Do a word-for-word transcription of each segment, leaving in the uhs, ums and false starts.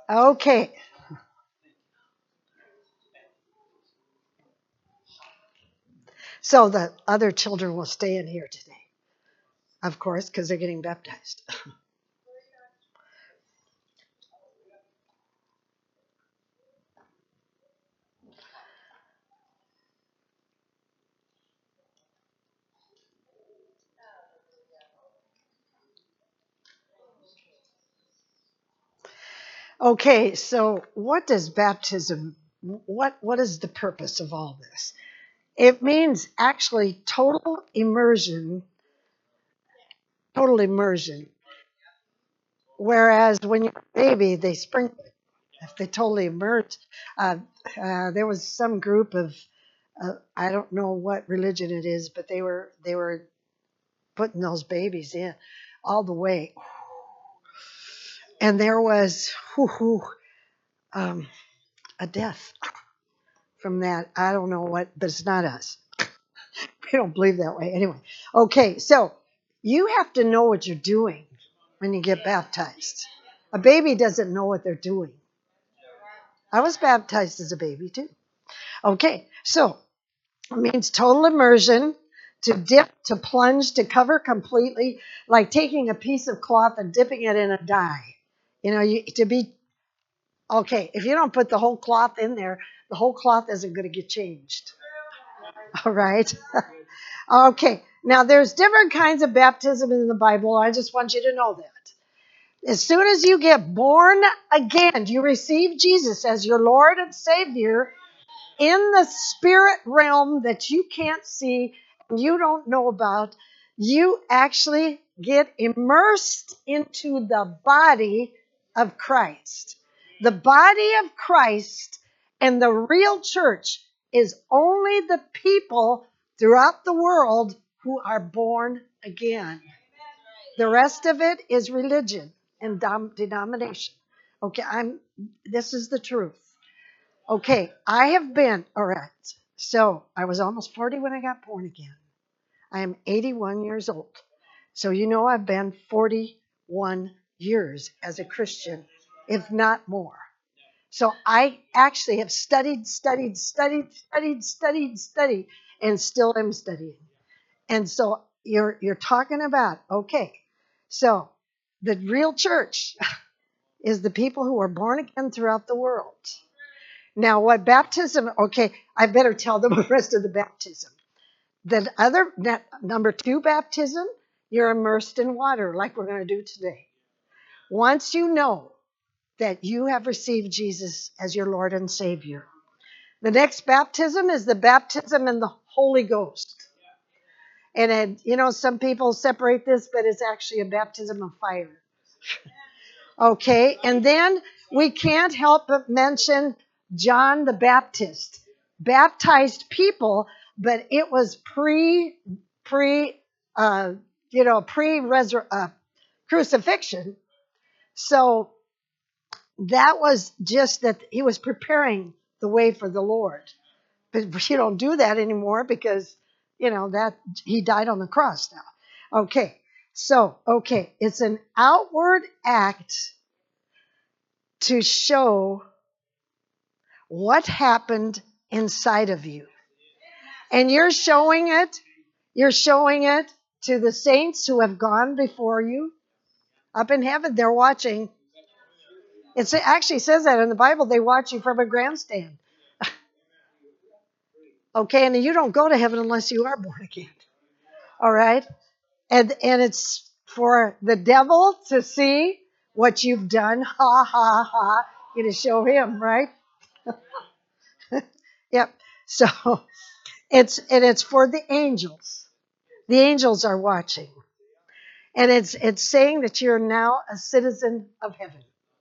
Okay. So the other children will stay in here today, of course, because they're getting baptized. Okay, so what does baptism, what, what is the purpose of all this? It means actually total immersion, total immersion. Whereas when you're a baby, they sprinkle it. If they totally immersed, uh, uh, there was some group of, uh, I don't know what religion it is, but they were they were putting those babies in all the way, and there was whoo, whoo, um, a death from that. I don't know what, but it's not us. We don't believe that way anyway. Okay, so you have to know what you're doing when you get baptized. A baby doesn't know what they're doing. I was baptized as a baby too. Okay, so it means total immersion, to dip, to plunge, to cover completely, like taking a piece of cloth and dipping it in a dye. You know, you, to be, okay, if you don't put the whole cloth in there, the whole cloth isn't going to get changed. All right. Okay, now there's different kinds of baptism in the Bible. I just want you to know that. As soon as you get born again, you receive Jesus as your Lord and Savior in the spirit realm that you can't see and you don't know about. You actually get immersed into the body of Christ. The body of Christ and the real church is only the people throughout the world who are born again. The rest of it is religion and dom- denomination. Okay, I'm. This is the truth. Okay, I have been, all right. So I was almost forty when I got born again. I am eighty-one years old. So you know I've been forty-one years as a Christian, if not more. So I actually have studied, studied, studied, studied, studied, studied, and still am studying. And so you're you're talking about, okay, so the real church is the people who are born again throughout the world. Now, what baptism, okay, I better tell them the rest of the baptism. The other, number two baptism, you're immersed in water like we're going to do today. Once you know that you have received Jesus as your Lord and Savior. The next baptism is the baptism in the Holy Ghost. And, it, you know, some people separate this, but it's actually a baptism of fire. Okay, and then we can't help but mention John the Baptist. Baptized people, but it was pre, pre, uh, you know, pre uh, crucifixion. So that was just that he was preparing the way for the Lord. But you don't do that anymore because, you know, that he died on the cross now. Okay, so, okay, it's an outward act to show what happened inside of you. And you're showing it, you're showing it to the saints who have gone before you up in heaven. They're watching. It actually says that in the Bible. They watch you from a grandstand. Okay, and you don't go to heaven unless you are born again. All right? And and it's for the devil to see what you've done. Ha, ha, ha. You to show him, right? Yep. So it's and it's for the angels. The angels are watching. And it's it's saying that you're now a citizen of heaven.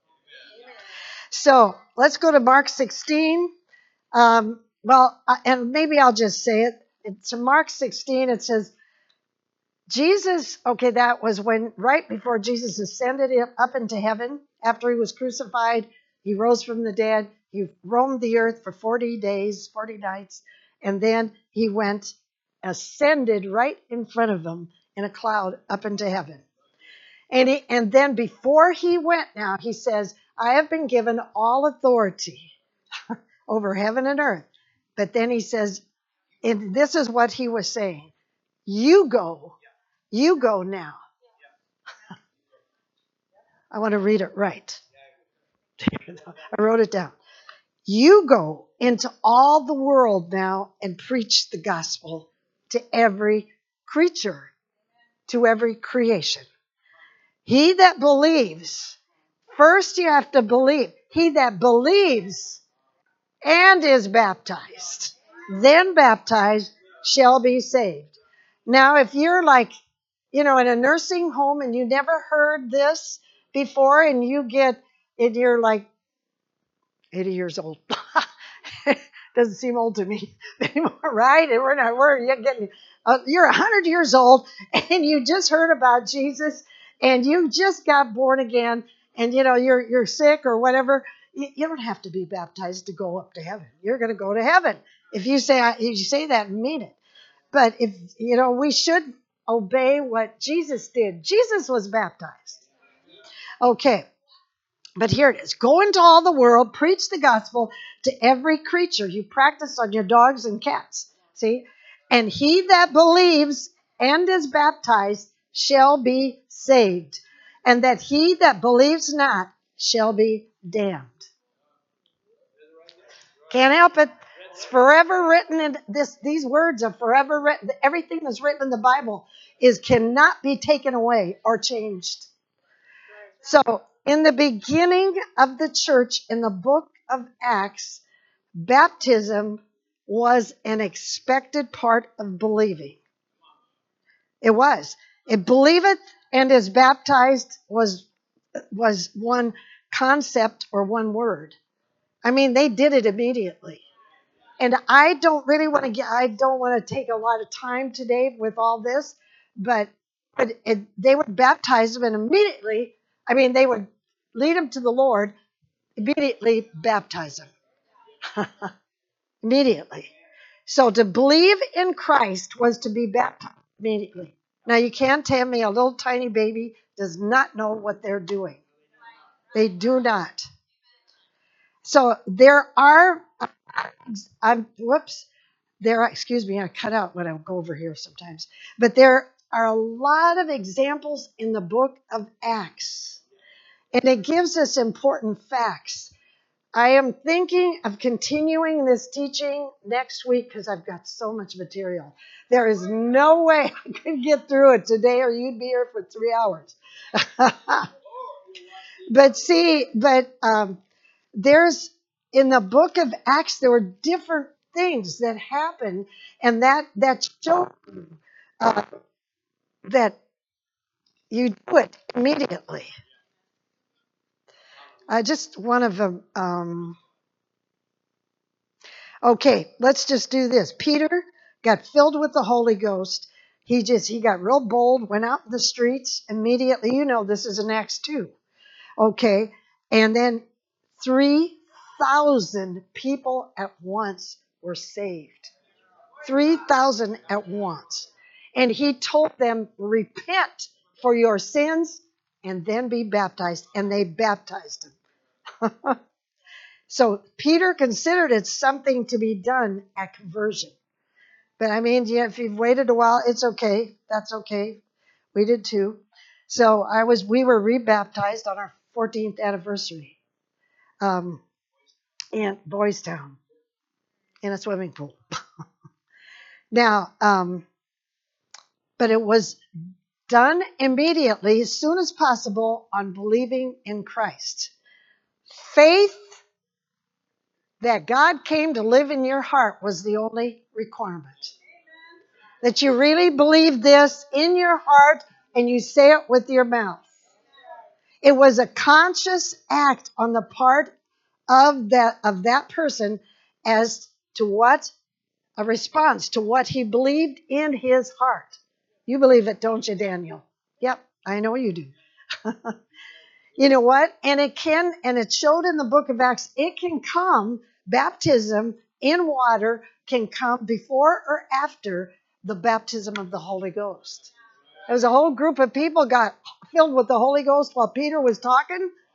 So let's go to Mark sixteen. Um, well, and maybe I'll just say it. It's in Mark sixteen. It says, Jesus, okay, that was when, right before Jesus ascended up into heaven, after he was crucified, he rose from the dead, he roamed the earth for forty days, forty nights, and then he went, ascended right in front of them in a cloud up into heaven. And, he, and then before he went now, he says, I have been given all authority over heaven and earth. But then he says, and this is what he was saying. You go. You go now. I want to read it right. I wrote it down. You go into all the world now and preach the gospel to every creature, to every creation. He that believes, first you have to believe. He that believes and is baptized, then baptized, shall be saved. Now, if you're like, you know, in a nursing home and you never heard this before and you get, and you're like eighty years old. Doesn't seem old to me anymore, right? And we're not, we're you're getting, uh, you're one hundred years old and you just heard about Jesus and you just got born again and, you know, you're, you're sick or whatever. You, you don't have to be baptized to go up to heaven. You're going to go to heaven. If you say, if you say that and mean it. But if, you know, we should obey what Jesus did. Jesus was baptized. Okay. But here it is. Go into all the world, preach the gospel to every creature. You practice on your dogs and cats. See? And he that believes and is baptized shall be saved. And that he that believes not shall be damned. Can't help it. It's forever written in this. These words are forever written. Everything that's written in the Bible is cannot be taken away or changed. So, in the beginning of the church, in the book of Acts, baptism was an expected part of believing. It was. It believeth and is baptized was, was one concept or one word. I mean, they did it immediately. And I don't really want to get, I don't want to take a lot of time today with all this, but, but it, they would baptize them and immediately, I mean, they would lead them to the Lord, immediately baptize them. Immediately. So to believe in Christ was to be baptized immediately. Now you can't tell me a little tiny baby does not know what they're doing. They do not. So there are, I'm, whoops, there are, excuse me, I cut out when I go over here sometimes. But there are a lot of examples in the book of Acts. And it gives us important facts. I am thinking of continuing this teaching next week because I've got so much material. There is no way I could get through it today or you'd be here for three hours. But see, but um, there's, in the book of Acts, there were different things that happened and that, that show uh, that you do it immediately. I just, one of them, um, okay, let's just do this. Peter got filled with the Holy Ghost. He just, he got real bold, went out in the streets immediately. You know, this is in Acts two. Okay. And then three thousand people at once were saved. three thousand at once. And he told them, repent for your sins and then be baptized. And they baptized him. So Peter considered it something to be done at conversion. But I mean, yeah, if you've waited a while, it's okay. That's okay. We did too. So I was, we were rebaptized on our fourteenth anniversary um, in Boys Town in a swimming pool. Now, um, but it was done immediately, as soon as possible, on believing in Christ. Faith that God came to live in your heart was the only requirement. That you really believe this in your heart and you say it with your mouth. It was a conscious act on the part of that, of that person as to what, a response to what he believed in his heart. You believe it, don't you, Daniel? Yep, I know you do. You know what? And it can, and it showed in the book of Acts, it can come, baptism in water can come before or after the baptism of the Holy Ghost. There was a whole group of people got filled with the Holy Ghost while Peter was talking,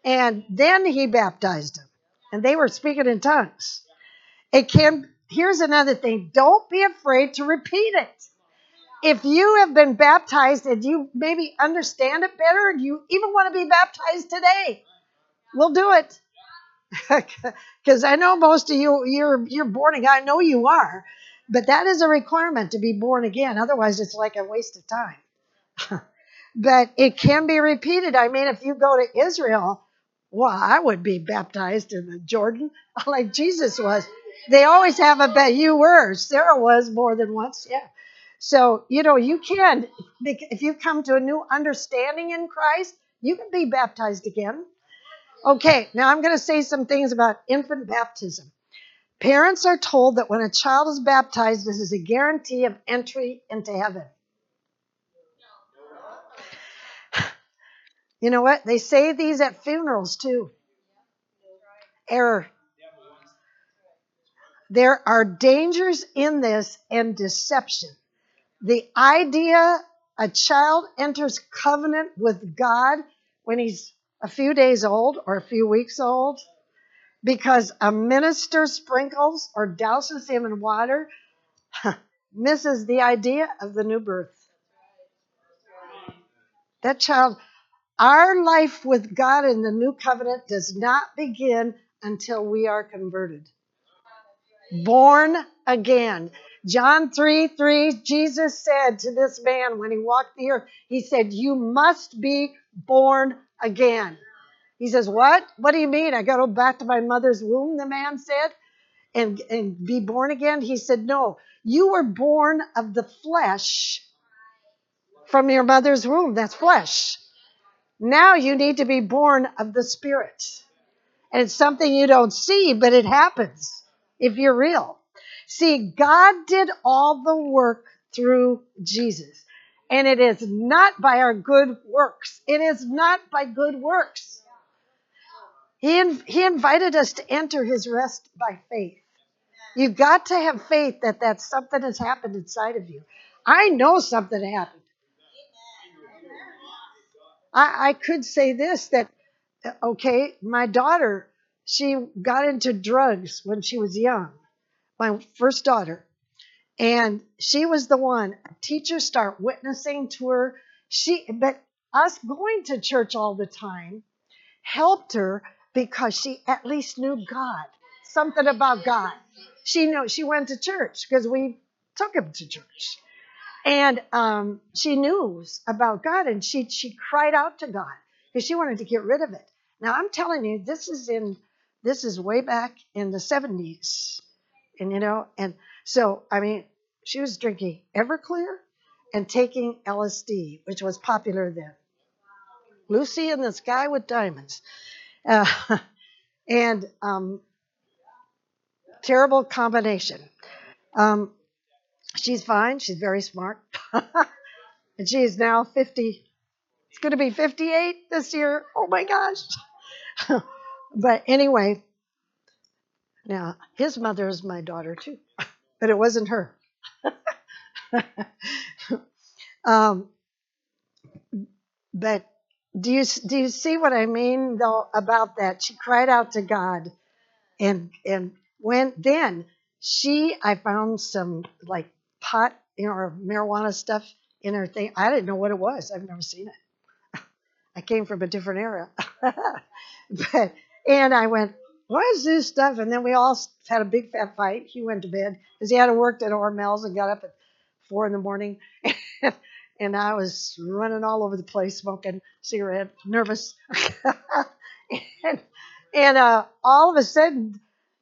And then he baptized them. And they were speaking in tongues. It can, here's another thing. Don't be afraid to repeat it. If you have been baptized and you maybe understand it better, and you even want to be baptized today, we'll do it. Because I know most of you, you're you're born again. I know you are, but that is a requirement to be born again. Otherwise, it's like a waste of time. But it can be repeated. I mean, if you go to Israel, well, I would be baptized in the Jordan like Jesus was. They always have a bet. You were. Sarah was more than once. Yeah. So, you know, you can, if you come to a new understanding in Christ, you can be baptized again. Okay, now I'm going to say some things about infant baptism. Parents are told that when a child is baptized, this is a guarantee of entry into heaven. You know what? They say these at funerals too. Error. There are dangers in this and deception. The idea a child enters covenant with God when he's a few days old or a few weeks old because a minister sprinkles or douses him in water misses the idea of the new birth. That child, our life with God in the new covenant does not begin until we are converted. Born again. John three three, Jesus said to this man when he walked the earth, he said, you must be born again. He says, what? What do you mean? I got to go back to my mother's womb, the man said, and, and be born again? He said, no, you were born of the flesh from your mother's womb. That's flesh. Now you need to be born of the Spirit. And it's something you don't see, but it happens if you're real. See, God did all the work through Jesus. And it is not by our good works. It is not by good works. He, he invited us to enter his rest by faith. You've got to have faith that that something has happened inside of you. I know something happened. I, I could say this, that, okay, my daughter, she got into drugs when she was young, my first daughter. And she was the one, teachers start witnessing to her. She, but us going to church all the time helped her because she at least knew God, something about God. She knew, she went to church because we took him to church. And um, she knew about God, and she she cried out to God because she wanted to get rid of it. Now I'm telling you, this is in this is way back in the seventies, and you know, and so I mean, she was drinking Everclear and taking L S D, which was popular then. Lucy in the Sky with Diamonds, uh, and um, terrible combination. Um, she's fine. She's very smart, and she is now fifty. It's going to be fifty-eight this year. Oh my gosh. But anyway, now his mother is my daughter too, but it wasn't her. um, but do you do you see what I mean though about that? She cried out to God, and and when then she I found some like pot, you know, or marijuana stuff in her thing. I didn't know what it was. I've never seen it. I came from a different era. But and I went, what is this stuff? And then we all had a big fat fight. He went to bed because he had to work at Hormel's and got up at four in the morning. And I was running all over the place, smoking cigarette, nervous. and and uh, all of a sudden,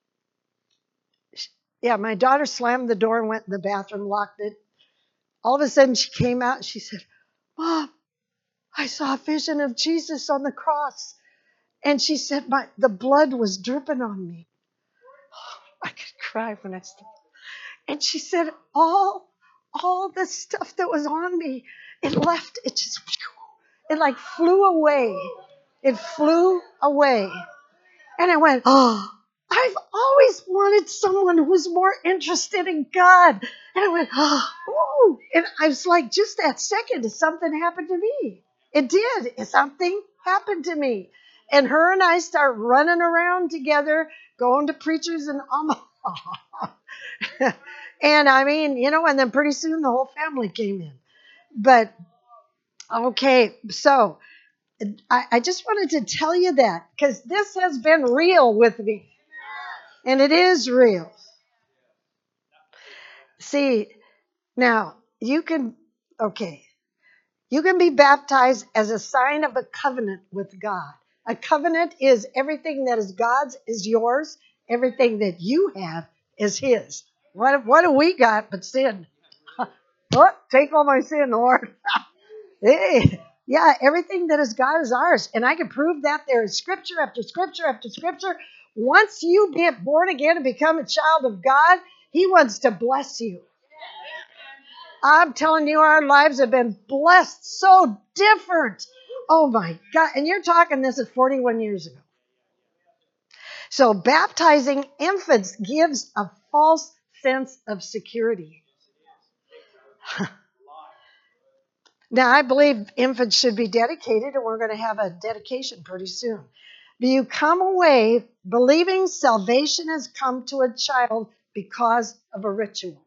yeah, my daughter slammed the door and went in the bathroom, locked it. All of a sudden, she came out and she said, Mom, I saw a vision of Jesus on the cross. And she said, my the blood was dripping on me. I could cry when I said, and she said, all, all the stuff that was on me, it left, it just, it like flew away. It flew away. And I went, oh, I've always wanted someone who's more interested in God. And I went, oh, ooh. And I was like, just that second, something happened to me. It did. Something happened to me. And her and I start running around together, going to preachers and Omaha. And I mean, you know, and then pretty soon the whole family came in. But okay, so I, I just wanted to tell you that because this has been real with me. And it is real. See, now you can, okay, you can be baptized as a sign of a covenant with God. A covenant is everything that is God's is yours. Everything that you have is His. What, what do we got but sin? Oh, take all my sin, Lord. Hey, yeah, everything that is God is ours. And I can prove that there is scripture after scripture after scripture. Once you get born again and become a child of God, He wants to bless you. I'm telling you, our lives have been blessed so different. Oh my God. And you're talking this is forty-one years ago. So baptizing infants gives a false sense of security. Now, I believe infants should be dedicated, and we're going to have a dedication pretty soon. Do you come away believing salvation has come to a child because of a ritual?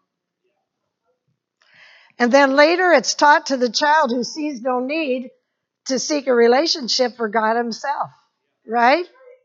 And then later it's taught to the child who sees no need to seek a relationship for God Himself, right?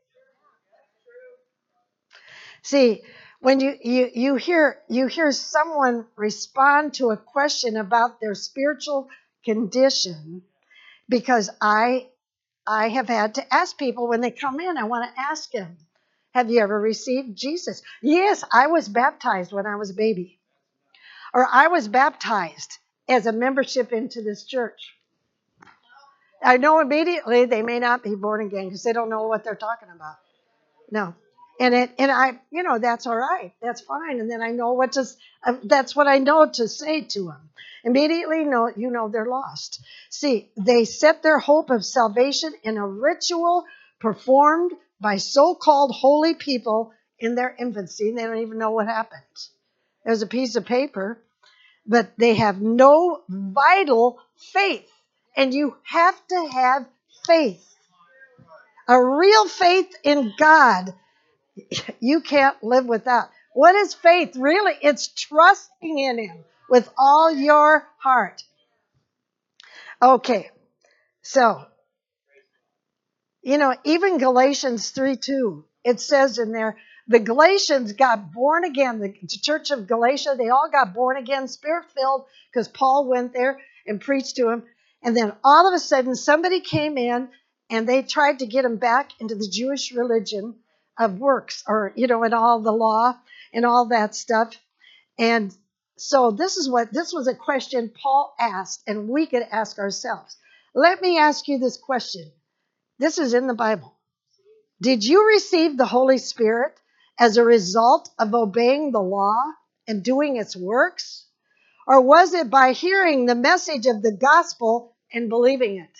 See, when you, you, you hear you hear someone respond to a question about their spiritual condition, because I I have had to ask people when they come in, I want to ask them, have you ever received Jesus? Yes, I was baptized when I was a baby. Or I was baptized as a membership into this church. I know immediately they may not be born again because they don't know what they're talking about. No. And it, and I, you know, that's all right. That's fine. And then I know what to, uh, that's what I know to say to them. Immediately, no, you know, they're lost. See, they set their hope of salvation in a ritual performed by so-called holy people in their infancy. They don't even know what happened. There's a piece of paper, but they have no vital faith. And you have to have faith. A real faith in God you can't live without. What is faith? Really, it's trusting in Him with all your heart. Okay, so, you know, even Galatians three two, it says in there, the Galatians got born again. The church of Galatia, they all got born again, spirit-filled, because Paul went there and preached to them. And then all of a sudden, somebody came in and they tried to get them back into the Jewish religion of works, or, you know, and all the law and all that stuff. And so this is what, this was a question Paul asked, and we could ask ourselves. Let me ask you this question. This is in the Bible. Did you receive the Holy Spirit as a result of obeying the law and doing its works? Or was it by hearing the message of the gospel and believing it?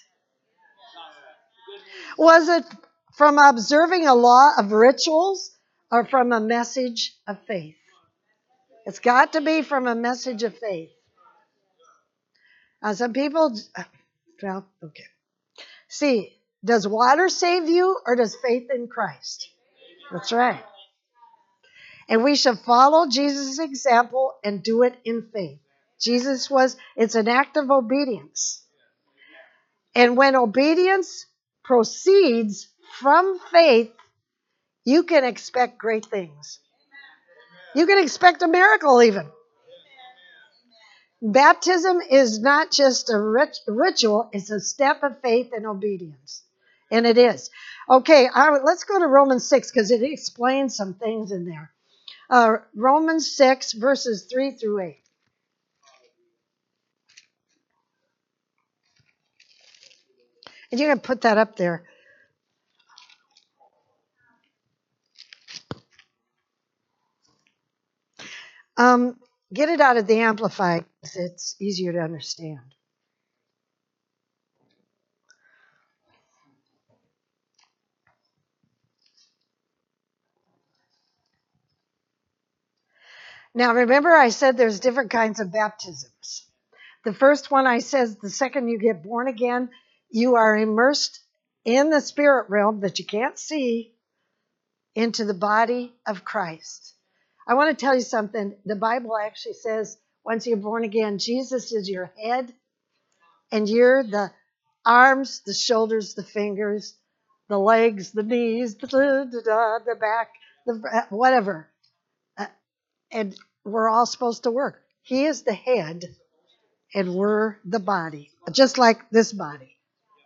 Was it from observing a law of rituals or from a message of faith? It's got to be from a message of faith. Now, some people, well, okay. See, does water save you or does faith in Christ? That's right. And we should follow Jesus' example and do it in faith. Jesus was, it's an act of obedience. And when obedience proceeds from faith, you can expect great things. You can expect a miracle even. Baptism is not just a rit- ritual, it's a step of faith and obedience. And it is. Okay, I, let's go to Romans six because it explains some things in there. Uh, Romans six, verses three through eight. And you can put that up there. Um, get it out of the Amplified because it's easier to understand. Now, remember I said there's different kinds of baptisms. The first one I says the second you get born again, you are immersed in the spirit realm that you can't see into the body of Christ. I want to tell you something. The Bible actually says once you're born again, Jesus is your head and you're the arms, the shoulders, the fingers, the legs, the knees, the, the back, the whatever. Uh, and we're all supposed to work. He is the head and we're the body, just like this body.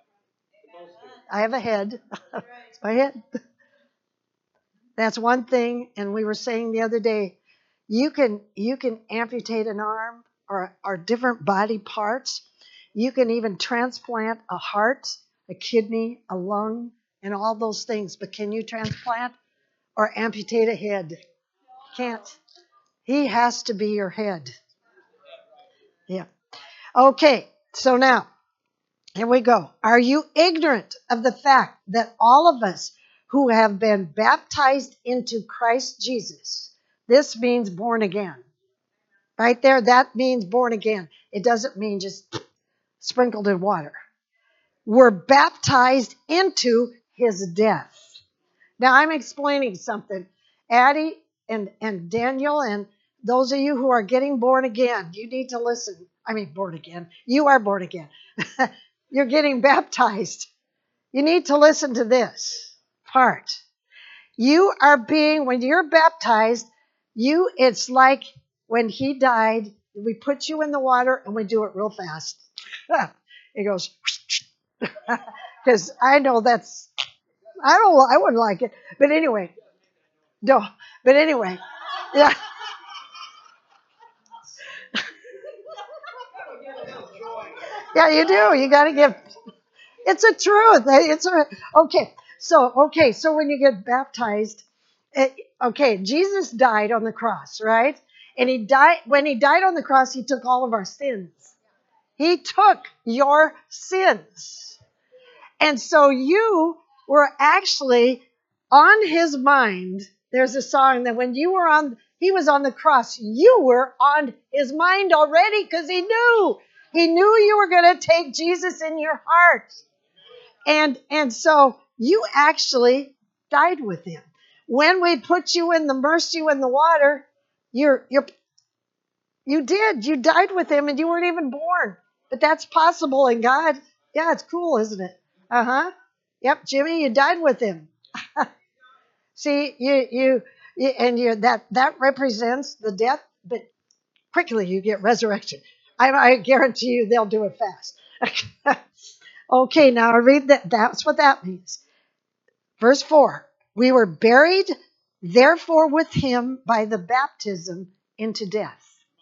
I have a head. It's my head. That's one thing. And we were saying the other day, you can you can amputate an arm or, or different body parts. You can even transplant a heart, a kidney, a lung, and all those things. But can you transplant or amputate a head? Can't. He has to be your head. Yeah. Okay. So now, here we go. Are you ignorant of the fact that all of us who have been baptized into Christ Jesus, this means born again. Right there, that means born again. It doesn't mean just sprinkled in water. We're baptized into his death. Now, I'm explaining something. Addie and, and Daniel and those of you who are getting born again, you need to listen. I mean, born again. You are born again. You're getting baptized. You need to listen to this part. You are being, when you're baptized, you, it's like when he died, we put you in the water and we do it real fast. It goes, because I know that's, I don't, I wouldn't like it. But anyway, no, but anyway, yeah. Yeah, you do. You got to give. It's a truth. It's a okay. So okay. So when you get baptized, it, okay, Jesus died on the cross, right? And he died when he died on the cross. He took all of our sins. He took your sins, and so you were actually on his mind. There's a song that when you were on, he was on the cross. You were on his mind already because he knew. He knew you were going to take Jesus in your heart. And and so you actually died with him. When we put you in the immerse you in the water, you're you're you did. You died with him and you weren't even born. But that's possible in God. Yeah, it's cool, isn't it? Uh-huh. Yep, Jimmy, you died with him. See, you you, you and you that that represents the death, but quickly you get resurrection. I, I guarantee you they'll do it fast. Okay, now I read that. That's what that means. Verse four, we were buried, therefore, with him by the baptism into death.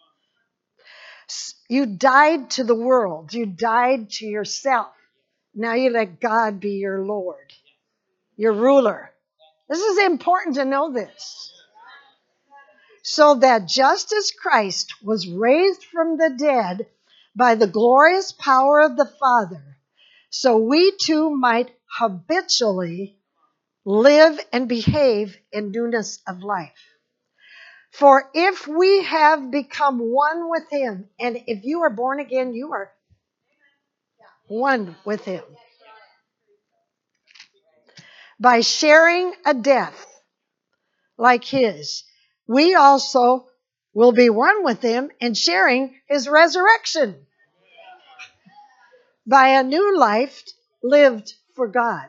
You died to the world. You died to yourself. Now you let God be your Lord, your ruler. This is important to know this. So that just as Christ was raised from the dead by the glorious power of the Father, so we too might habitually live and behave in newness of life. For if we have become one with him, and if you are born again, you are one with him. By sharing a death like his, we also will be one with him in sharing his resurrection by a new life lived for God.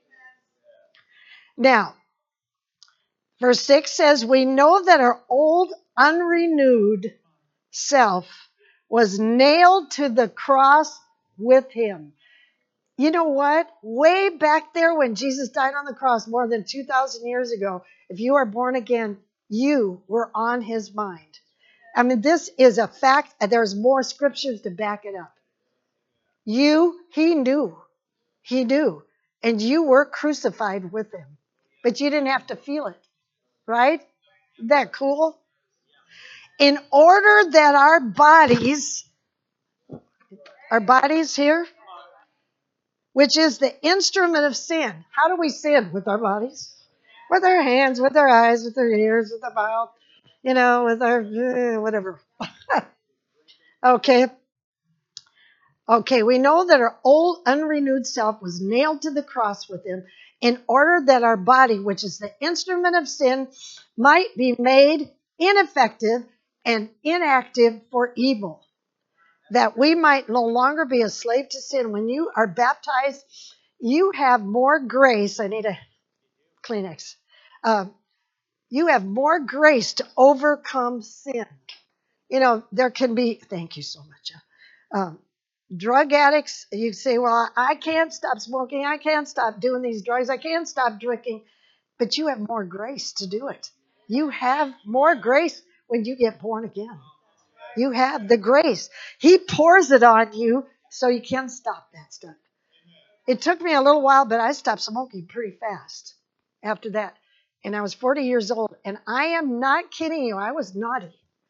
Now, verse six says, we know that our old unrenewed self was nailed to the cross with him. You know what? Way back there when Jesus died on the cross more than two thousand years ago, if you are born again, you were on his mind. I mean, this is a fact. There's more scriptures to back it up. You, he knew. He knew. And you were crucified with him. But you didn't have to feel it. Right? Isn't that cool? In order that our bodies, our bodies here, which is the instrument of sin. How do we sin with our bodies? With our hands, with our eyes, with our ears, with our mouth, you know, with our uh, whatever. Okay. Okay, we know that our old unrenewed self was nailed to the cross with him in order that our body, which is the instrument of sin, might be made ineffective and inactive for evil, that we might no longer be a slave to sin. When you are baptized, you have more grace. I need a Kleenex. Uh, you have more grace to overcome sin. You know, there can be, thank you so much. Um, drug addicts, you say, well, I can't stop smoking. I can't stop doing these drugs. I can't stop drinking. But you have more grace to do it. You have more grace when you get born again. You have the grace. He pours it on you so you can stop that stuff. It took me a little while, but I stopped smoking pretty fast after that. And I was forty years old. And I am not kidding you. I was naughty.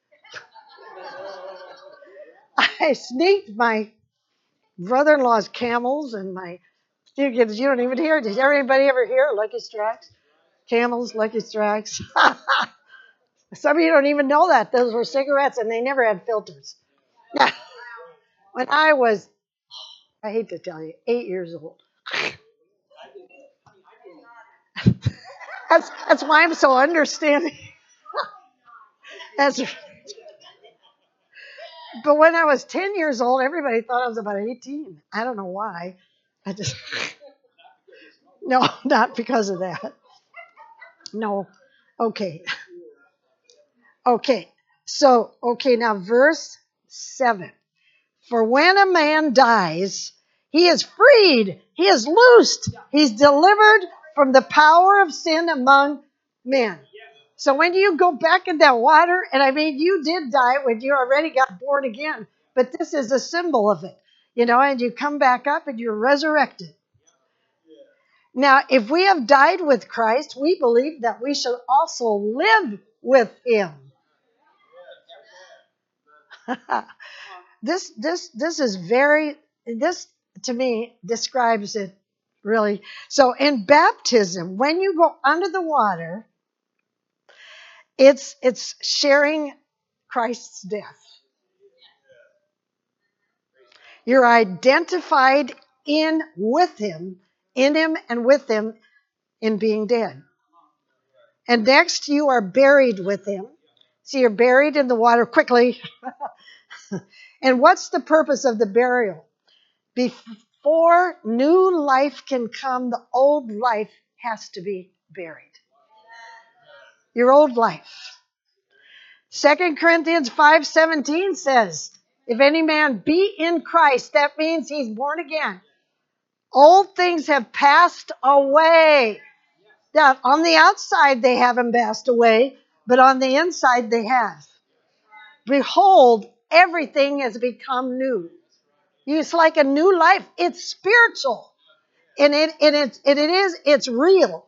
I sneaked my brother-in-law's Camels and my, you don't even hear it. Did anybody ever hear Lucky Strikes? Camels, Lucky Strikes. Some of you don't even know that. Those were cigarettes and they never had filters. When I was, I hate to tell you, eight years old. That's, that's why I'm so understanding. That's, but when I was ten years old, everybody thought I was about eighteen. I don't know why. I just, no, not because of that. No. Okay. Okay. So, okay, now verse seven. For when a man dies, he is freed, he is loosed, he's delivered from the power of sin among men. So when you go back in that water, and I mean, you did die when you already got born again, but this is a symbol of it, you know, and you come back up and you're resurrected. Now, if we have died with Christ, we believe that we shall also live with him. This this this is very this to me describes it really. So in baptism, when you go under the water, it's it's sharing Christ's death. You're identified in with him, in him and with him in being dead. And next you are buried with him. So you're buried in the water quickly. And what's the purpose of the burial? Before new life can come, the old life has to be buried. Your old life. Second Corinthians five seventeen says, if any man be in Christ, that means he's born again. Old things have passed away. Now, on the outside, they haven't passed away, but on the inside, they have. Behold, everything has become new. It's like a new life. It's spiritual. And it, and it, and it is, it's real.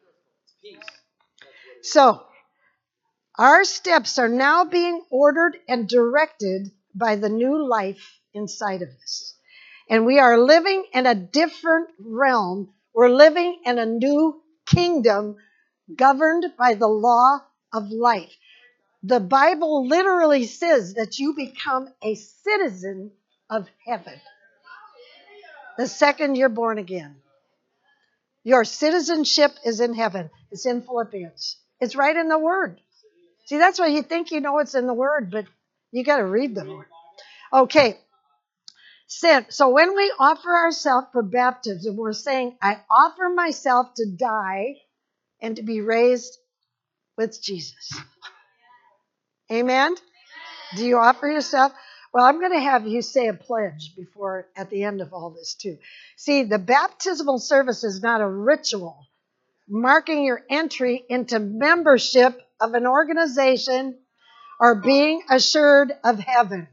So, our steps are now being ordered and directed by the new life inside of us. And we are living in a different realm. We're living in a new kingdom governed by the law of life. The Bible literally says that you become a citizen of heaven the second you're born again. Your citizenship is in heaven. It's in Philippians. It's right in the Word. See, that's why you think you know it's in the Word, but you got to read the Word. Okay. So when we offer ourselves for baptism, we're saying, I offer myself to die and to be raised with Jesus. Amen? Do you offer yourself? Well, I'm going to have you say a pledge before, at the end of all this too. See, the baptismal service is not a ritual marking your entry into membership of an organization or being assured of heaven.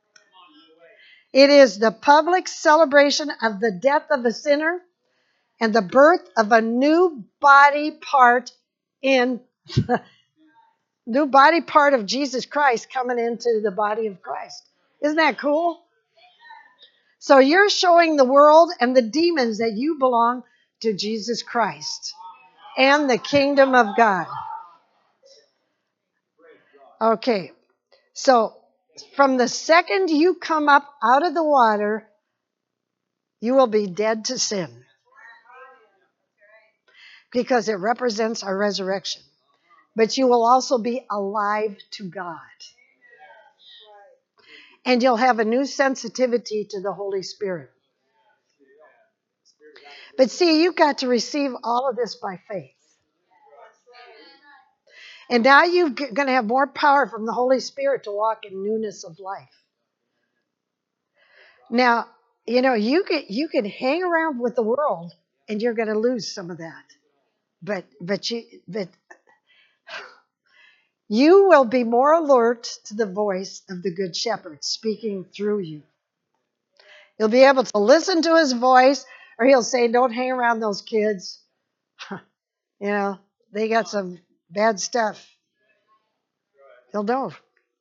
It is the public celebration of the death of a sinner and the birth of a new body part in new body part of Jesus Christ coming into the body of Christ. Isn't that cool? So you're showing the world and the demons that you belong to Jesus Christ and the kingdom of God. Okay. So from the second you come up out of the water, You will be dead to sin because it represents our resurrection. But you will also be alive to God. And you'll have a new sensitivity to the Holy Spirit. But see, you've got to receive all of this by faith. And now you're going to have more power from the Holy Spirit to walk in newness of life. Now, you know, you can you can hang around with the world and you're going to lose some of that. But but you but you will be more alert to the voice of the Good Shepherd speaking through you. You'll be able to listen to his voice, or he'll say, "Don't hang around those kids. You know, they got some bad stuff." He'll know.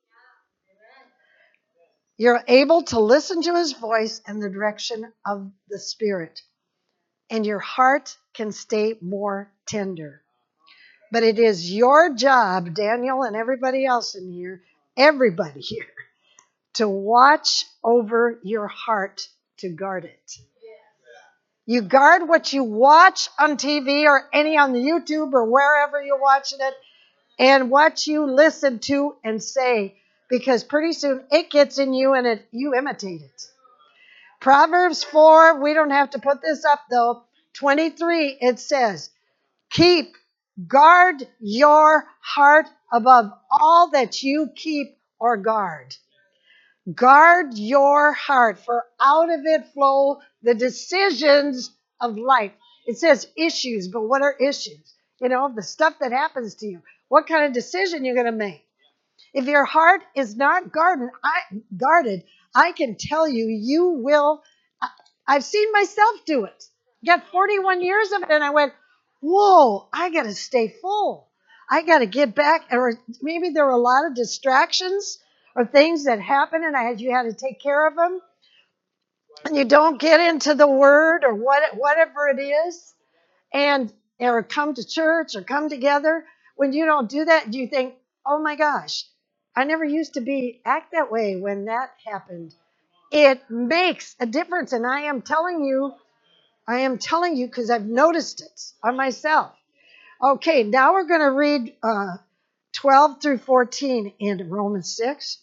You're able to listen to his voice and the direction of the Spirit, and your heart can stay more tender. But it is your job, Daniel and everybody else in here, everybody here, to watch over your heart to guard it. You guard what you watch on T V or any on the YouTube or wherever you're watching it, and what you listen to and say, because pretty soon it gets in you and it you imitate it. Proverbs four, we don't have to put this up though, twenty-three, it says, keep, guard your heart above all that you keep or guard. Guard your heart, for out of it flow the decisions of life. It says issues, but what are issues? You know, the stuff that happens to you. What kind of decision you're going to make? If your heart is not guarded, I, guarded, I can tell you, you will. I, I've seen myself do it. Got forty-one years of it, and I went, whoa, I got to stay full. I got to get back. Or maybe there were a lot of distractions or things that happened, and I had you had to take care of them. And you don't get into the Word or what, whatever it is, and or come to church or come together. When you don't do that, you think, oh my gosh, I never used to be act that way when that happened. It makes a difference, and I am telling you, I am telling you because I've noticed it on myself. Okay, now we're going to read uh, twelve through fourteen in Romans six.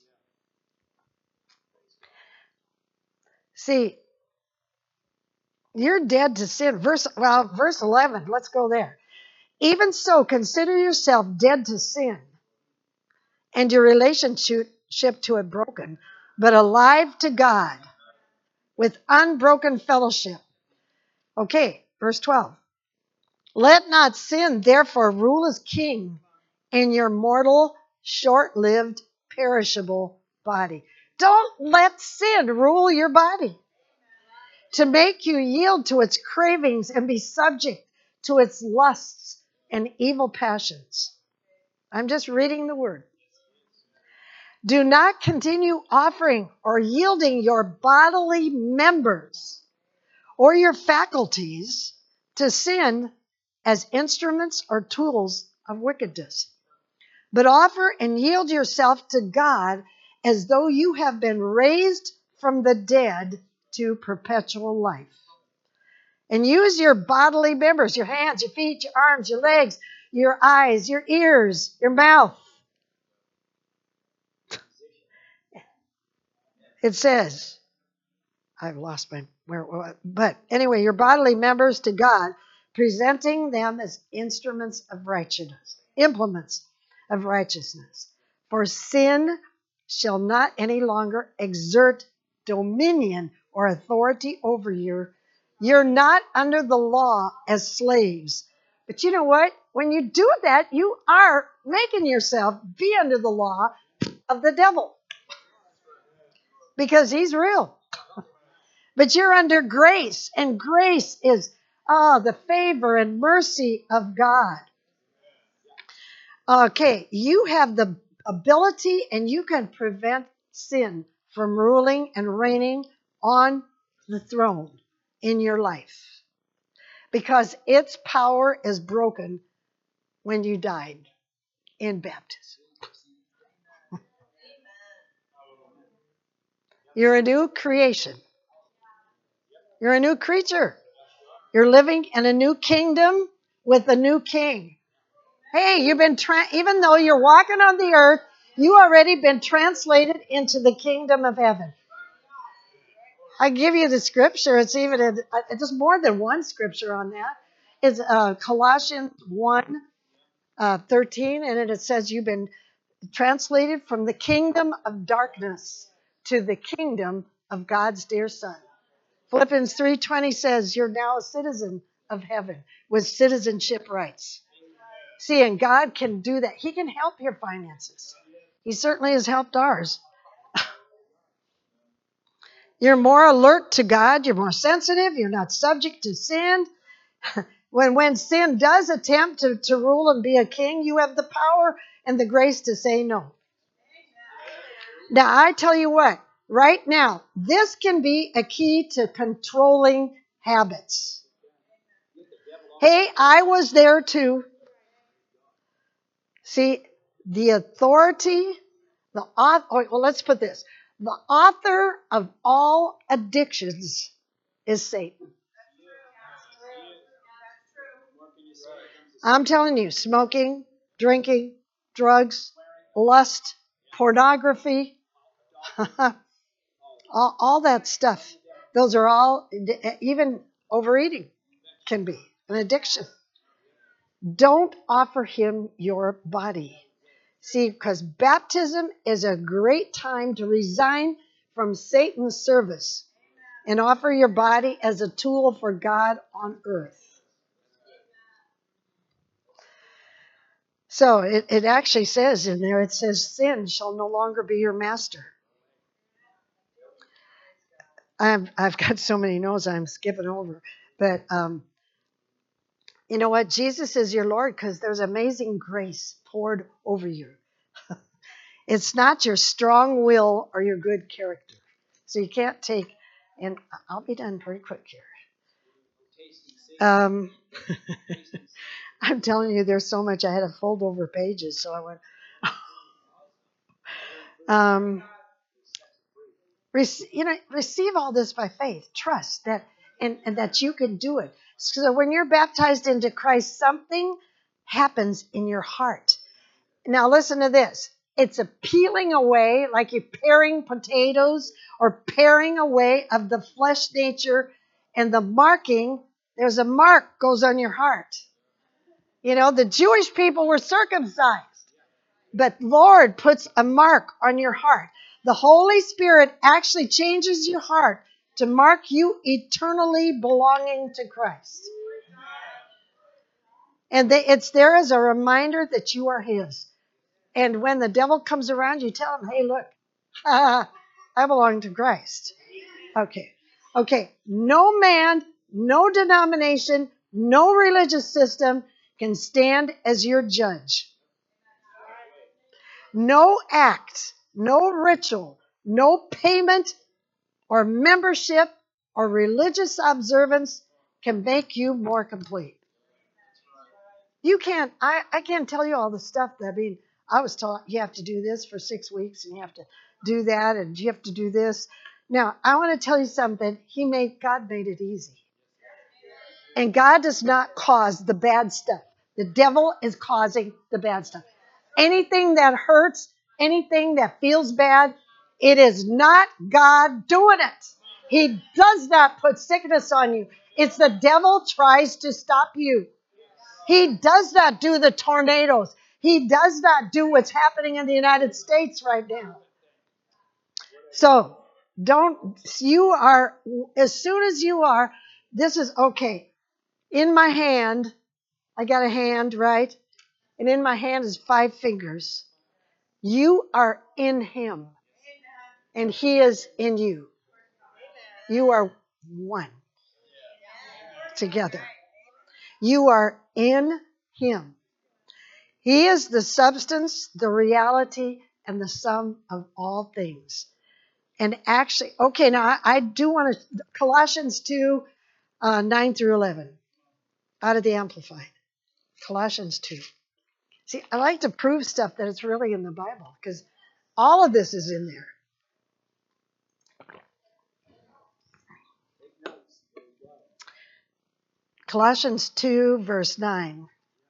See, you're dead to sin. Verse well, verse eleven. Let's go there. Even so, consider yourself dead to sin, and your relationship to it broken, but alive to God with unbroken fellowship. Okay, verse twelve. Let not sin, therefore, rule as king in your mortal, short-lived, perishable body. Don't let sin rule your body to make you yield to its cravings and be subject to its lusts and evil passions. I'm just reading the word. Do not continue offering or yielding your bodily members or your faculties to sin as instruments or tools of wickedness, but offer and yield yourself to God as though you have been raised from the dead to perpetual life. And use your bodily members, your hands, your feet, your arms, your legs, your eyes, your ears, your mouth. It says, I've lost my, where, but anyway, your bodily members to God, presenting them as instruments of righteousness, implements of righteousness. For sin shall not any longer exert dominion or authority over you. You're not under the law as slaves. But you know what? When you do that, you are making yourself be under the law of the devil. Because he's real. But you're under grace, and grace is ah, the favor and mercy of God. Okay, you have the ability and you can prevent sin from ruling and reigning on the throne in your life. Because its power is broken when you died in baptism. You're a new creation. You're a new creature. You're living in a new kingdom with a new king. Hey, you've been, tra- even though you're walking on the earth, you already been translated into the kingdom of heaven. I give you the scripture. It's even, a, it's more than one scripture on that. It's uh, Colossians one, uh, thirteen, and it says you've been translated from the kingdom of darkness to the kingdom of God's dear Son. Philippians three twenty says you're now a citizen of heaven with citizenship rights. See, and God can do that. He can help your finances. He certainly has helped ours. You're more alert to God. You're more sensitive. You're not subject to sin. When, when sin does attempt to, to rule and be a king, you have the power and the grace to say no. Now, I tell you what, right now, this can be a key to controlling habits. Hey, I was there too. See, the authority, the author, well, let's put this. The author of all addictions is Satan. I'm telling you, smoking, drinking, drugs, lust, pornography, all, all that stuff. Those are all, even overeating can be an addiction. Don't offer him your body. See, because baptism is a great time to resign from Satan's service and offer your body as a tool for God on earth. So it, it actually says in there, it says, sin shall no longer be your master. I've, I've got so many notes I'm skipping over. But um, you know what? Jesus is your Lord because there's amazing grace poured over you. It's not your strong will or your good character. So you can't take, and I'll be done pretty quick here. Um, I'm telling you, there's so much. I had to fold over pages, so I went. um, rec- you know, receive all this by faith, trust that, and, and that you can do it. So when you're baptized into Christ, something happens in your heart. Now listen to this. It's a peeling away, like you're paring potatoes or paring away of the flesh nature, and the marking, there's a mark goes on your heart. You know, the Jewish people were circumcised, but Lord puts a mark on your heart. The Holy Spirit actually changes your heart to mark you eternally belonging to Christ. And they, it's there as a reminder that you are His. And when the devil comes around, you tell him, hey, look, I belong to Christ. Okay. Okay. No man, no denomination, no religious system can stand as your judge. No act, no ritual, no payment or membership or religious observance can make you more complete. You can't, I, I can't tell you all the stuff that, I mean, I was taught you have to do this for six weeks and you have to do that and you have to do this. Now, I want to tell you something. He made, God made it easy. And God does not cause the bad stuff. The devil is causing the bad stuff. Anything that hurts, anything that feels bad, it is not God doing it. He does not put sickness on you. It's the devil tries to stop you. He does not do the tornadoes. He does not do what's happening in the United States right now. So don't, you are, as soon as you are, this is okay. In my hand, I got a hand, right? And in my hand is five fingers. You are in Him, and He is in you. You are one together. You are in Him. He is the substance, the reality, and the sum of all things. And actually, okay, now I, I do want to, Colossians two, uh, nine through eleven, out of the Amplified. Colossians two. See, I like to prove stuff that it's really in the Bible, because all of this is in there. Colossians two, verse nine.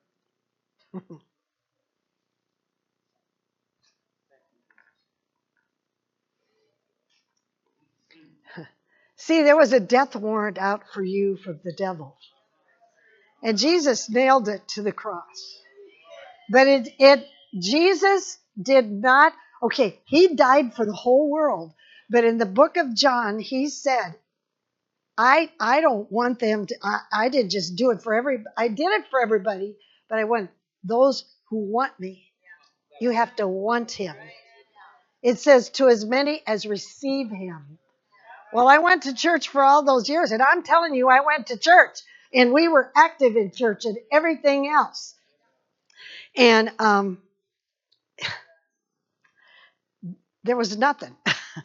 See, there was a death warrant out for you from the devil. And Jesus nailed it to the cross. But it, it Jesus did not, okay, he died for the whole world. But in the book of John, he said, I I don't want them to, I, I didn't just do it for every, I did it for everybody, but I want those who want me. You have to want him. It says, to as many as receive him. Well, I went to church for all those years, and I'm telling you, I went to church, and we were active in church and everything else. And um, there was nothing.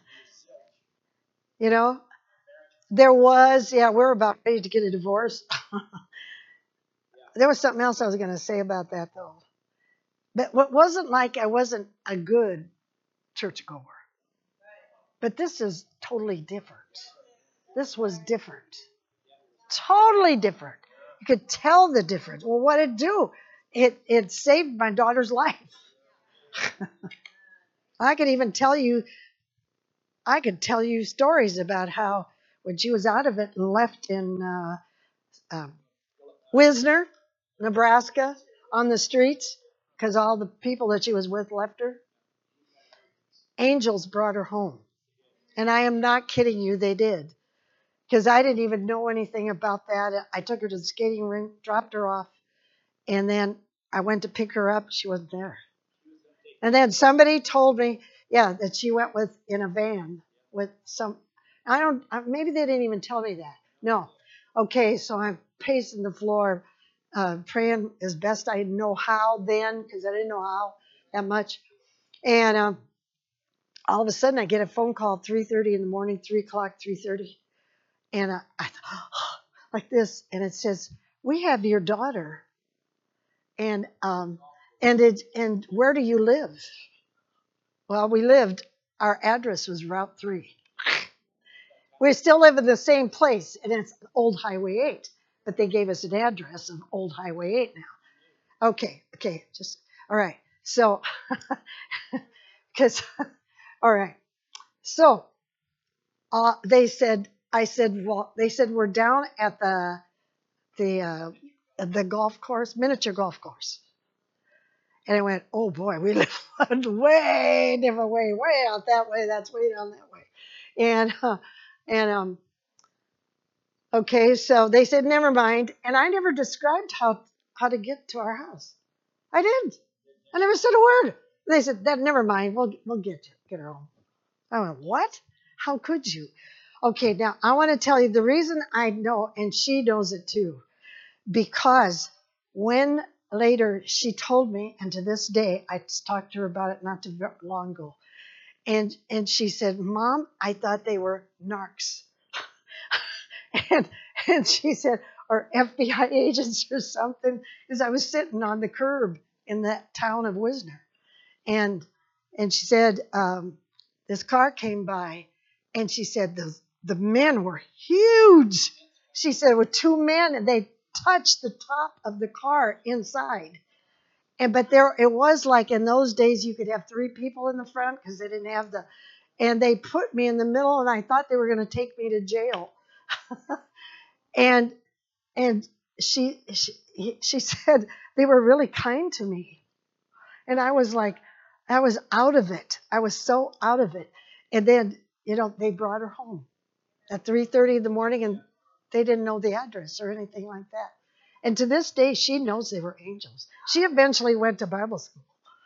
You know, there was, yeah, we're about ready to get a divorce. There was something else I was going to say about that, though. But what wasn't like I wasn't a good churchgoer. But this is totally different. This was different. Totally different. You could tell the difference. Well, what did it do? It, it saved my daughter's life. I could even tell you, I could tell you stories about how when she was out of it and left in uh, um, Wisner, Nebraska, on the streets, because all the people that she was with left her, angels brought her home. And I am not kidding you, they did. Because I didn't even know anything about that. I took her to the skating rink, dropped her off, and then I went to pick her up. She wasn't there. And then somebody told me, yeah, that she went with in a van with some, I don't, maybe they didn't even tell me that. No. Okay, so I'm pacing the floor, uh, praying as best I know how then, because I didn't know how that much. And um, all of a sudden I get a phone call at three thirty in the morning, three o'clock, three thirty. And I, I thought, oh, like this, and it says, we have your daughter. And um, and it, and where do you live? Well, we lived, our address was Route three. We still live in the same place, and it's Old Highway eight. But they gave us an address of Old Highway eight now. Okay, okay, just, all right. So, because, all right. So, uh, they said, I said, well, they said, we're down at the, the, uh, the golf course, miniature golf course. And I went, oh boy, we live way different way, way out that way. That's way down that way. And, uh, and, um, okay, so they said, never mind. And I never described how, how to get to our house. I didn't. I never said a word. They said, that never mind. We'll, we'll get you, get her home. I went, what? How could you? Okay, now I want to tell you the reason I know, and she knows it too, because when later she told me, and to this day, I talked to her about it not too long ago, and, and she said, Mom, I thought they were narcs. and, and she said, or F B I agents or something, because I was sitting on the curb in that town of Wisner. And, and she said, um, this car came by, and she said, the, the men were huge. She said, with two men, and they touched the top of the car inside. And but there it was like in those days you could have three people in the front because they didn't have the, and they put me in the middle, and I thought they were going to take me to jail. and and she, she she said they were really kind to me, and I was like, I was out of it. I was so out of it. And then you know they brought her home at three thirty in the morning, and they didn't know the address or anything like that. And to this day, she knows they were angels. She eventually went to Bible school.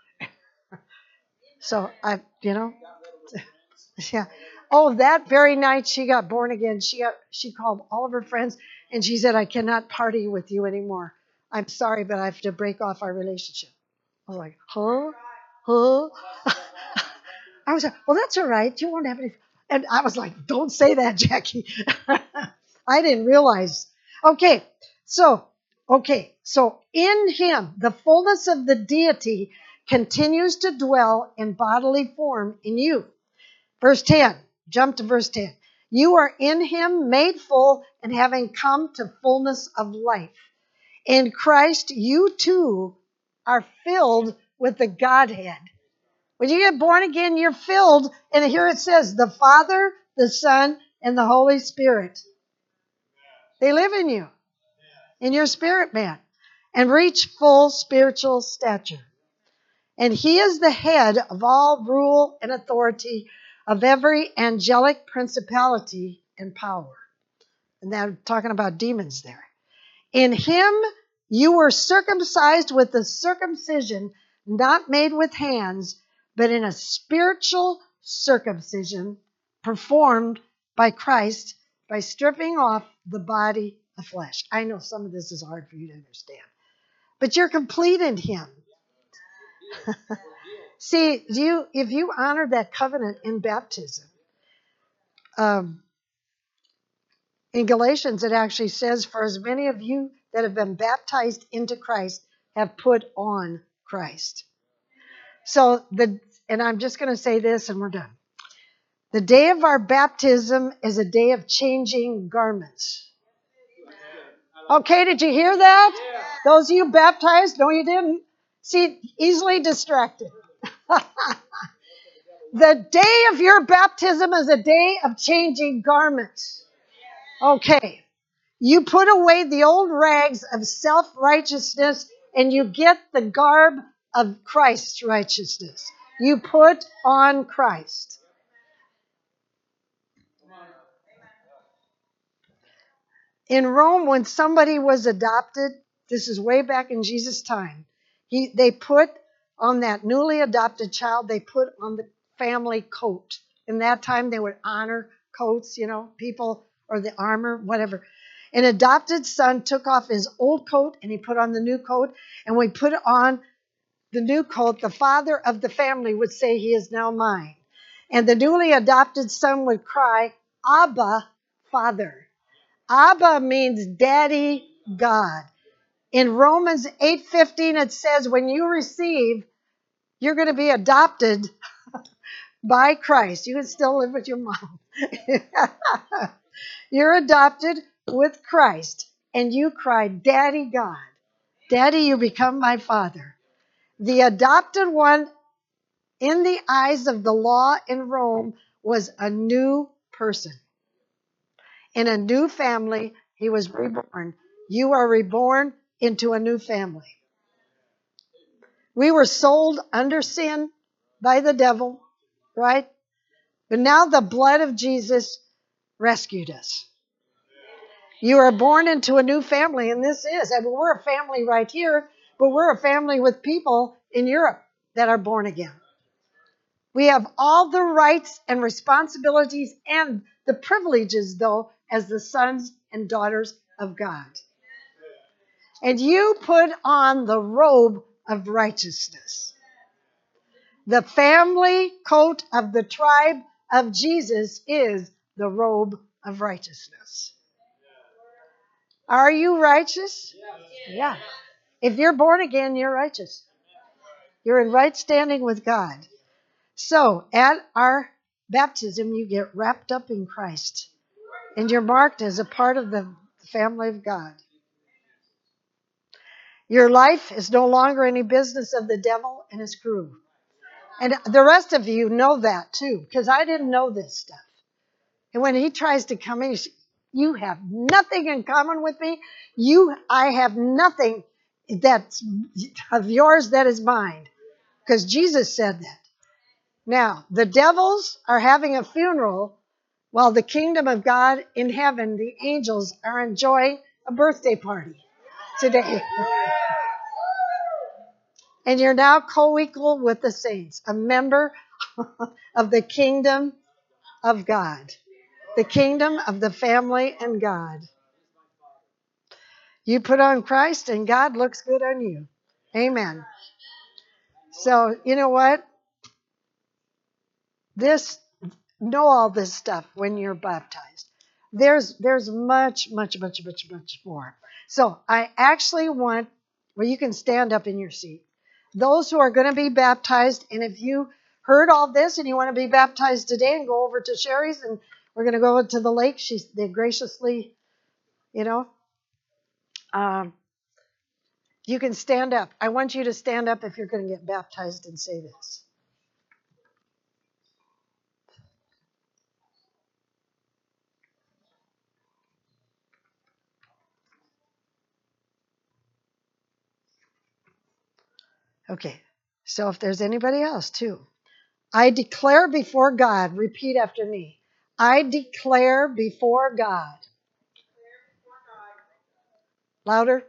So I, you know, yeah. Oh, that very night she got born again. She got, she called all of her friends, and she said, I cannot party with you anymore. I'm sorry, but I have to break off our relationship. I was like, huh? Huh? I was like, well, that's all right. You won't have any. And I was like, don't say that, Jackie. I didn't realize. Okay, so, okay, so in him, the fullness of the deity continues to dwell in bodily form in you. Verse ten, jump to verse ten. You are in him, made full, and having come to fullness of life. In Christ, you too are filled with the Godhead. When you get born again, you're filled, and here it says, the Father, the Son, and the Holy Spirit. They live in you, in your spirit man, and reach full spiritual stature. And he is the head of all rule and authority of every angelic principality and power. And they're talking about demons there. In him you were circumcised with the circumcision not made with hands, but in a spiritual circumcision performed by Christ by stripping off the body of flesh. I know some of this is hard for you to understand, but you're complete in him. See, you if you honor that covenant in baptism, um, in Galatians, it actually says, for as many of you that have been baptized into Christ have put on Christ. So, the and I'm just going to say this and we're done. The day of our baptism is a day of changing garments. Okay, did you hear that? Those of you baptized, no you didn't. See, easily distracted. The day of your baptism is a day of changing garments. Okay. You put away the old rags of self-righteousness and you get the garb of Christ's righteousness. You put on Christ. In Rome, when somebody was adopted, this is way back in Jesus' time, he, they put on that newly adopted child, they put on the family coat. In that time, they would honor coats, you know, people, or the armor, whatever. An adopted son took off his old coat and he put on the new coat. And when he put on the new coat, the father of the family would say, he is now mine. And the newly adopted son would cry, Abba, Father. Abba means Daddy God. In Romans eight fifteen, it says, when you receive, you're going to be adopted by Christ. You can still live with your mom. You're adopted with Christ. And you cry, Daddy God. Daddy, you become my father. The adopted one in the eyes of the law in Rome was a new person. In a new family, he was reborn. You are reborn into a new family. We were sold under sin by the devil, right? But now the blood of Jesus rescued us. You are born into a new family, and this is, I mean, we're a family right here, but we're a family with people in Europe that are born again. We have all the rights and responsibilities and the privileges, though, as the sons and daughters of God. And you put on the robe of righteousness. The family coat of the tribe of Jesus is the robe of righteousness. Are you righteous? Yeah. If you're born again, you're righteous. You're in right standing with God. So, at our baptism, you get wrapped up in Christ. And you're marked as a part of the family of God. Your life is no longer any business of the devil and his crew. And the rest of you know that too, because I didn't know this stuff. And when he tries to come in, you have nothing in common with me. You, I have nothing that's of yours that is mine, because Jesus said that. Now, the devils are having a funeral while the kingdom of God in heaven, the angels, are enjoying a birthday party today. And you're now co-equal with the saints, a member of the kingdom of God, the kingdom of the family and God. You put on Christ and God looks good on you. Amen. So, you know what? This, know all this stuff when you're baptized. There's there's much, much, much, much, much more. So I actually want, well, you can stand up in your seat. Those who are going to be baptized, and if you heard all this and you want to be baptized today and go over to Sherry's and We're going to go to the lake. She, they graciously, you know, um, you can stand up. I want you to stand up if you're going to get baptized and say this. Okay, so if there's anybody else too. I declare before God, repeat after me. I declare before God. Louder.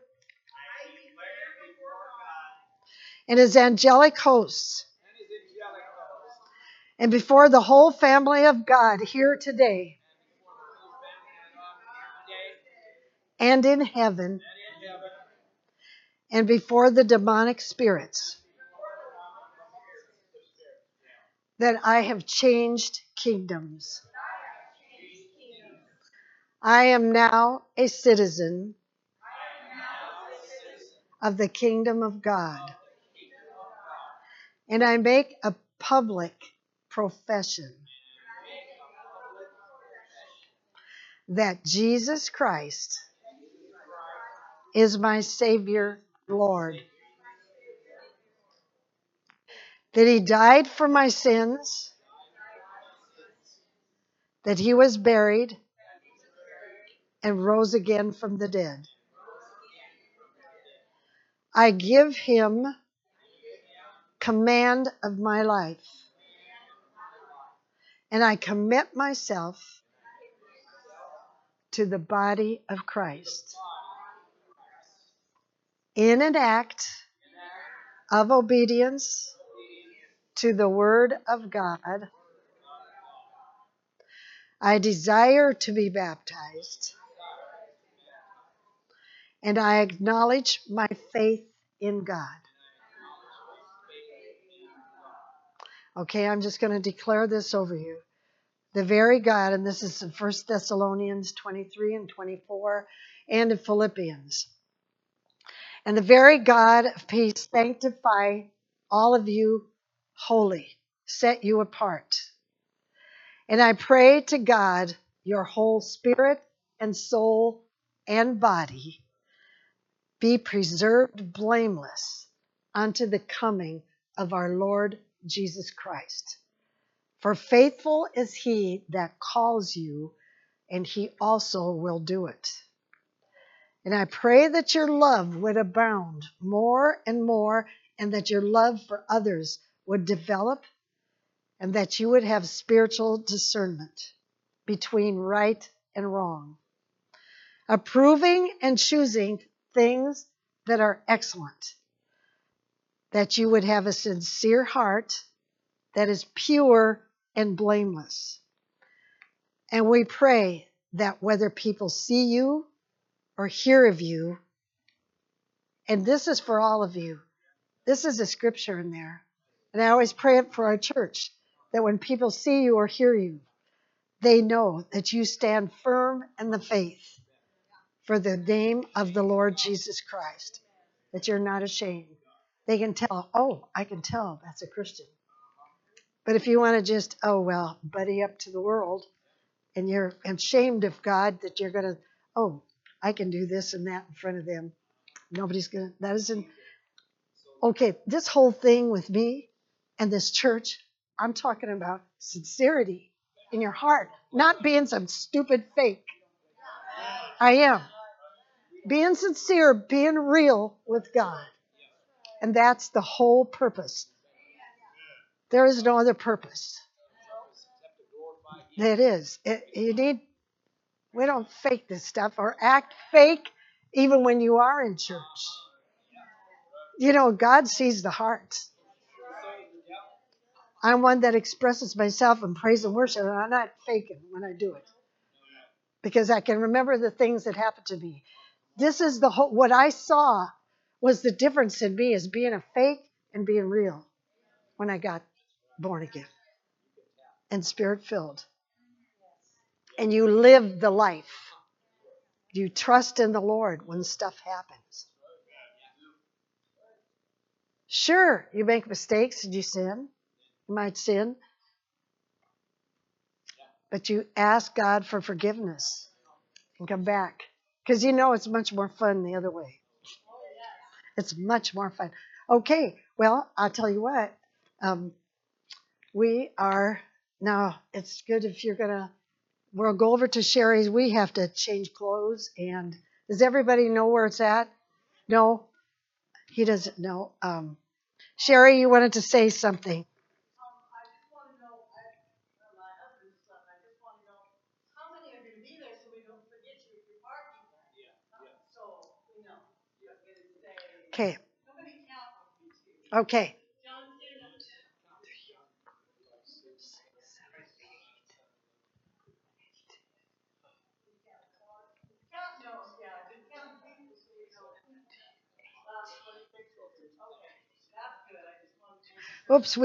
And his angelic hosts. And before the whole family of God here today. And in heaven. And before the demonic spirits. That I have changed kingdoms. I am now a citizen of the kingdom of God. And I make a public profession that Jesus Christ is my Savior, Lord. That he died for my sins. That he was buried and rose again from the dead. I give him command of my life. And I commit myself to the body of Christ. In an act of obedience to the word of God, I desire to be baptized, and I acknowledge my faith in God. Okay, I'm just going to declare this over you. The very God, and this is in First Thessalonians twenty-three and twenty-four, and in Philippians. And the very God of peace sanctify all of you holy, set you apart. And I pray to God, your whole spirit and soul and body be preserved blameless unto the coming of our Lord Jesus Christ. For faithful is he that calls you, and he also will do it. And I pray that your love would abound more and more, and that your love for others would develop, and that you would have spiritual discernment between right and wrong, approving and choosing things that are excellent, that you would have a sincere heart that is pure and blameless. And we pray that whether people see you or hear of you, and this is for all of you, this is a scripture in there. And I always pray it for our church, that when people see you or hear you, they know that you stand firm in the faith for the name of the Lord Jesus Christ, that you're not ashamed. They can tell, oh, I can tell that's a Christian. But if you want to just, oh, well, buddy up to the world, and you're ashamed of God, that you're going to, oh, I can do this and that in front of them. Nobody's going to, that isn't, okay, this whole thing with me and this church, I'm talking about sincerity in your heart, not being some stupid fake. I am. Being sincere, being real with God. And that's the whole purpose. There is no other purpose. It is. It, you need, we don't fake this stuff or act fake even when you are in church. You know, God sees the heart. I'm one that expresses myself in praise and worship, and I'm not faking when I do it. Because I can remember the things that happened to me. This is the whole, what I saw was the difference in me as being a fake and being real when I got born again and spirit filled. And you live the life. You trust in the Lord when stuff happens. Sure, you make mistakes and you sin. You might sin. but you ask God for forgiveness and come back. Because you know it's much more fun the other way. It's much more fun. Okay, well, I'll tell you what. Um, we are now. It's good if you're gonna. We'll go over to Sherry's. We have to change clothes. And does everybody know where it's at? No, he doesn't know. Um, Sherry, you wanted to say something. Okay. Okay. Oops.